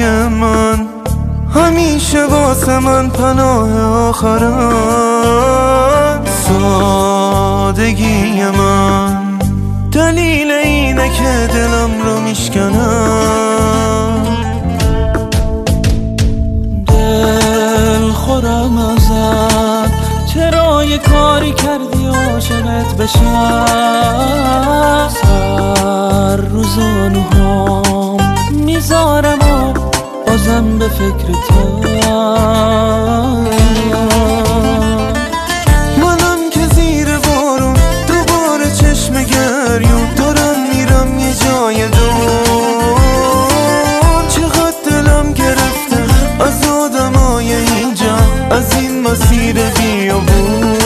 من همیشه واسه من پناه آخرن. سادگی من دلیل اینه که دلم رو میشکنم. دل خورم ازت، چرا یه کاری کردی عاشقت بشم. سر رو زانوهام میذارم و بازم به فکر تو. منم که زیر بارون دوباره چشم گریون دارم میرم یه جای دور. چقدر دلم گرفته از آدمای اینجا، از این مسیر بیابون.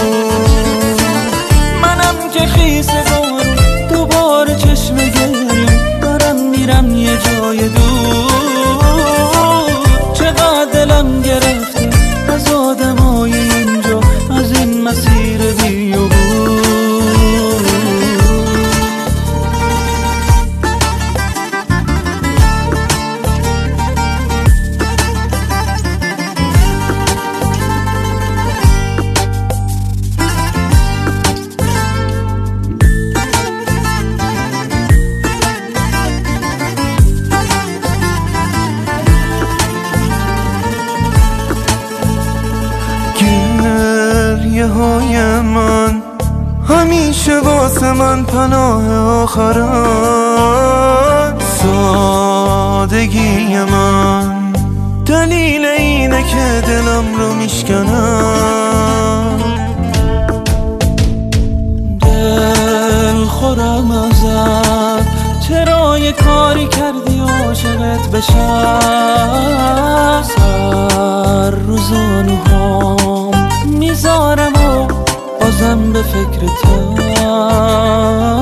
منم که خیس بارون دوباره چشم گریون دارم میرم یه جای دور. چقدر دلم گرفته از آدمای اینجا، از این مسیر بیابون. گریه های من همیشه واسه من پناه آخرن. سادگی من دلیل اینه که دلم رو میشکنم. دل خورم ازت، چرا یه کاری کردی عاشقت بشم. سر رو زانوهام میذارم و بازم به فکر تو.